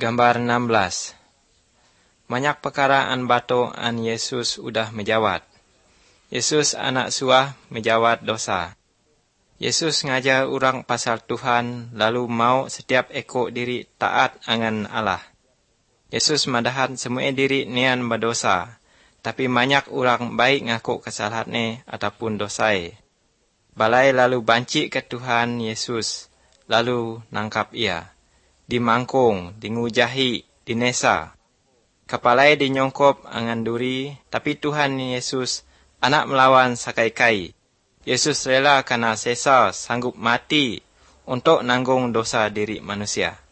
Gambar 16. Banyak perkara an bato an Yesus udah menjawat. Yesus anak suah menjawat dosa. Yesus ngajar orang pasal Tuhan lalu mau setiap ekor diri taat angan Allah. Yesus madahan semua diri nian berdosa, tapi banyak orang baik ngaku kesalahannya ataupun dosai. Balai lalu banci ke Tuhan Yesus, lalu nangkap ia. Dimangkung, dingujahi, dinesa. Kepalai dinyongkop angan duri, tapi Tuhan Yesus anak melawan sakai kai. Yesus rela karena sesa sanggup mati untuk nanggung dosa diri manusia.